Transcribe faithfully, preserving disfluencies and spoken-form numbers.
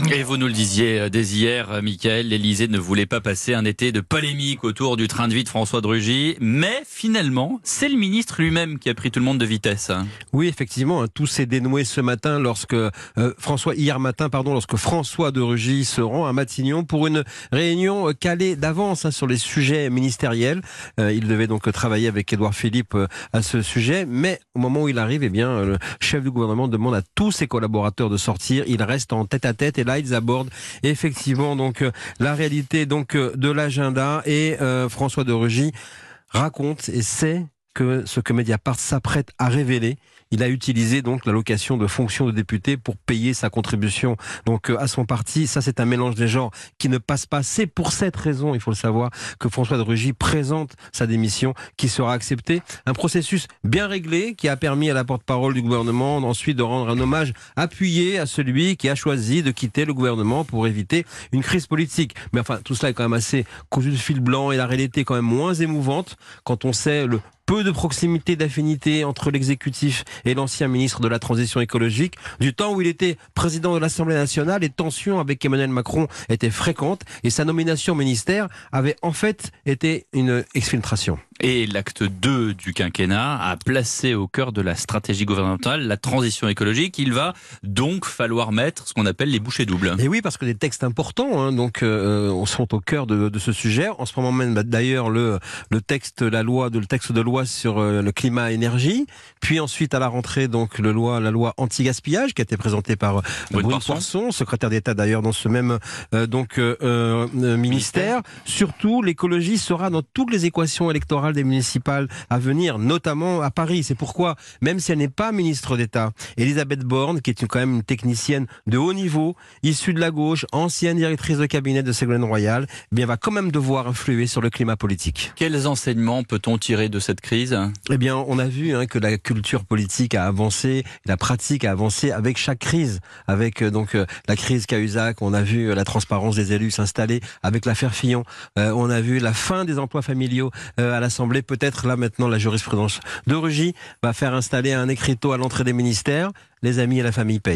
Et vous nous le disiez dès hier, Mickaël, l'Élysée ne voulait pas passer un été de polémique autour du train de vie de François de Rugy, mais finalement, c'est le ministre lui-même qui a pris tout le monde de vitesse. Oui, effectivement, hein, tout s'est dénoué ce matin lorsque euh, François, hier matin, pardon, lorsque François de Rugy se rend à Matignon pour une réunion calée d'avance hein, sur les sujets ministériels. Euh, il devait donc travailler avec Édouard Philippe euh, à ce sujet, mais au moment où il arrive, eh bien, le chef du gouvernement demande à tous ses collaborateurs de sortir. Il reste en tête à tête et là, ils abordent effectivement donc euh, la réalité donc euh, de l'agenda et euh, François de Rugy raconte et sait que ce que Mediapart s'apprête à révéler. Il a utilisé donc l'allocation de fonction de député pour payer sa contribution donc à son parti. Ça, c'est un mélange des genres qui ne passe pas. C'est pour cette raison, il faut le savoir, que François de Rugy présente sa démission qui sera acceptée. Un processus bien réglé qui a permis à la porte-parole du gouvernement ensuite de rendre un hommage appuyé à celui qui a choisi de quitter le gouvernement pour éviter une crise politique. Mais enfin, tout cela est quand même assez cousu de fil blanc et la réalité est quand même moins émouvante quand on sait le peu de proximité, d'affinité entre l'exécutif et l'ancien ministre de la Transition écologique. Du temps où il était président de l'Assemblée nationale, les tensions avec Emmanuel Macron étaient fréquentes et sa nomination au ministère avait en fait été une exfiltration. Et l'acte deux du quinquennat a placé au cœur de la stratégie gouvernementale la transition écologique. Il va donc falloir mettre ce qu'on appelle les bouchées doubles. Et oui, parce que des textes importants hein, donc euh, sont au cœur de, de ce sujet. En ce moment même, d'ailleurs, le, le texte, la loi, de, le texte de loi sur euh, le climat-énergie. Puis ensuite, à la rentrée, donc le loi, la loi anti-gaspillage qui a été présentée par euh, Brune Poirson. Poirson, secrétaire d'État d'ailleurs dans ce même euh, donc euh, euh, ministère. ministère. Surtout, l'écologie sera dans toutes les équations électorales des municipales à venir, notamment à Paris. C'est pourquoi, même si elle n'est pas ministre d'État, Elisabeth Borne, qui est une, quand même une technicienne de haut niveau, issue de la gauche, ancienne directrice de cabinet de Ségolène Royal, eh bien, va quand même devoir influer sur le climat politique. Quels enseignements peut-on tirer de cette crise ? Eh bien, on a vu hein, que la culture politique a avancé, la pratique a avancé avec chaque crise. Avec euh, donc euh, la crise Cahuzac, on a vu euh, la transparence des élus s'installer. Avec l'affaire Fillon, euh, on a vu la fin des emplois familiaux euh, à l'Assemblée. Peut-être là maintenant la jurisprudence de Rugy va faire installer un écriteau à l'entrée des ministères. Les amis et la famille payent.